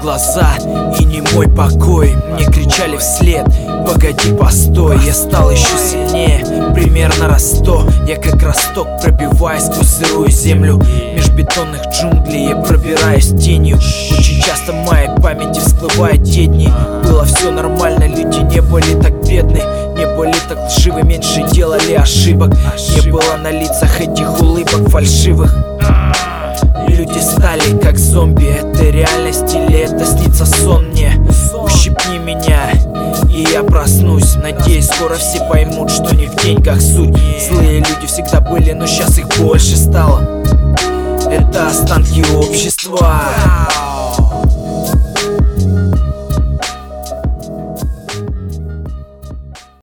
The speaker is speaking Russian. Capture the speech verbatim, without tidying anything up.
глаза и не мой покой. Мне кричали вслед: погоди, постой. Я стал еще сильнее, примерно раз сто. Я как росток пробиваюсь сквозь сырую землю. Меж бетонных джунглей я пробираюсь тенью. Очень часто в моей памяти всплывают те дни. Было все нормально, люди не были так бедны, не были так лживы, меньше делали ошибок. Не было на лицах этих улыбок фальшивых. Люди стали как зомби. Это реальность или это снится сон мне? Ущипни меня, и я проснусь. Надеюсь, скоро все поймут, что не в деньгах суть. Злые люди всегда были, но сейчас их больше стало. Это останки общества.